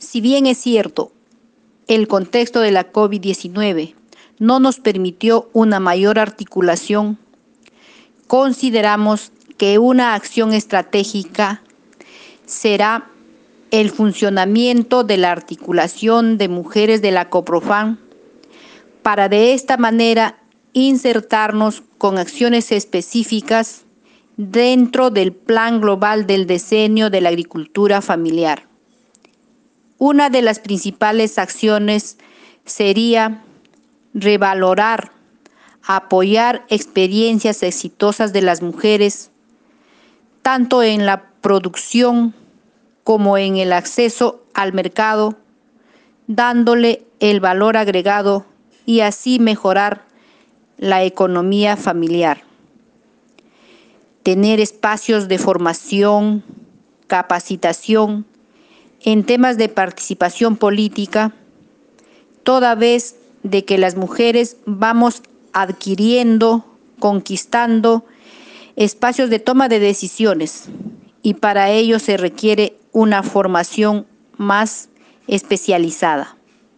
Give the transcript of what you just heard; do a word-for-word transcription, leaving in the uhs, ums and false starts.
Si bien es cierto, el contexto de la COVID diecinueve no nos permitió una mayor articulación, consideramos que una acción estratégica será el funcionamiento de la articulación de mujeres de la Coprofam para de esta manera insertarnos con acciones específicas dentro del Plan Global del Decenio de la Agricultura Familiar. Una de las principales acciones sería revalorar, apoyar experiencias exitosas de las mujeres, tanto en la producción como en el acceso al mercado, dándole el valor agregado y así mejorar la economía familiar. Tener espacios de formación, capacitación en temas de participación política, toda vez de que las mujeres vamos adquiriendo, conquistando espacios de toma de decisiones y para ello se requiere una formación más especializada.